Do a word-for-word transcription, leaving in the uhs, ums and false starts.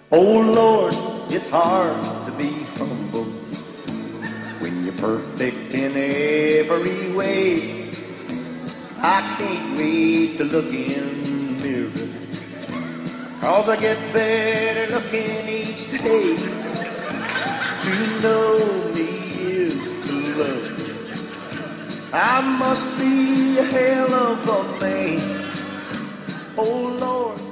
Oh Lord, it's hard to be humble when you're perfect in every way. I can't wait to look in the mirror, 'cause I get better looking each day. To know me is to love me. I must be a hell of a man. Oh Lord,